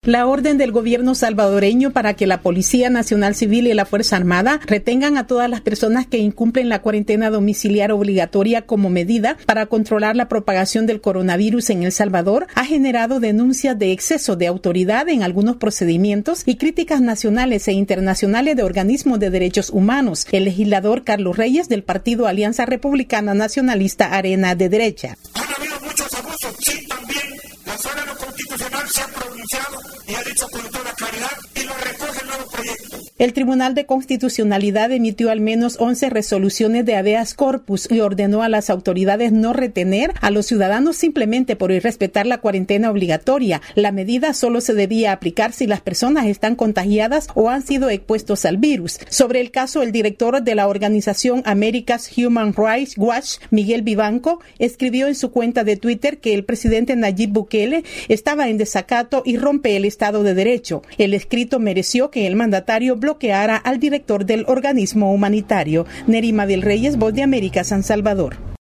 La orden del gobierno salvadoreño para que la Policía Nacional Civil y la Fuerza Armada retengan a todas las personas que incumplen la cuarentena domiciliar obligatoria como medida para controlar la propagación del coronavirus en El Salvador ha generado denuncias de exceso de autoridad en algunos procedimientos y críticas nacionales e internacionales de organismos de derechos humanos. El legislador Carlos Reyes del partido Alianza Republicana Nacionalista Arena de Derecha. Han habido muchos abusos, sí, también. La Sala Constitucional se ha pronunciado y ha dicho con toda claridad y lo recoge el nuevo proyecto. El Tribunal de Constitucionalidad emitió al menos 11 resoluciones de habeas corpus y ordenó a las autoridades no retener a los ciudadanos simplemente por irrespetar la cuarentena obligatoria. La medida solo se debía aplicar si las personas están contagiadas o han sido expuestos al virus. Sobre el caso, el director de la organización America's Human Rights Watch, Miguel Vivanco, escribió en su cuenta de Twitter que el presidente Nayib Bukele estaba en desacato y rompe el Estado de Derecho. El escrito mereció que el mandatario bloqueara al director del organismo humanitario. Nerima del Reyes, Voz de América, San Salvador.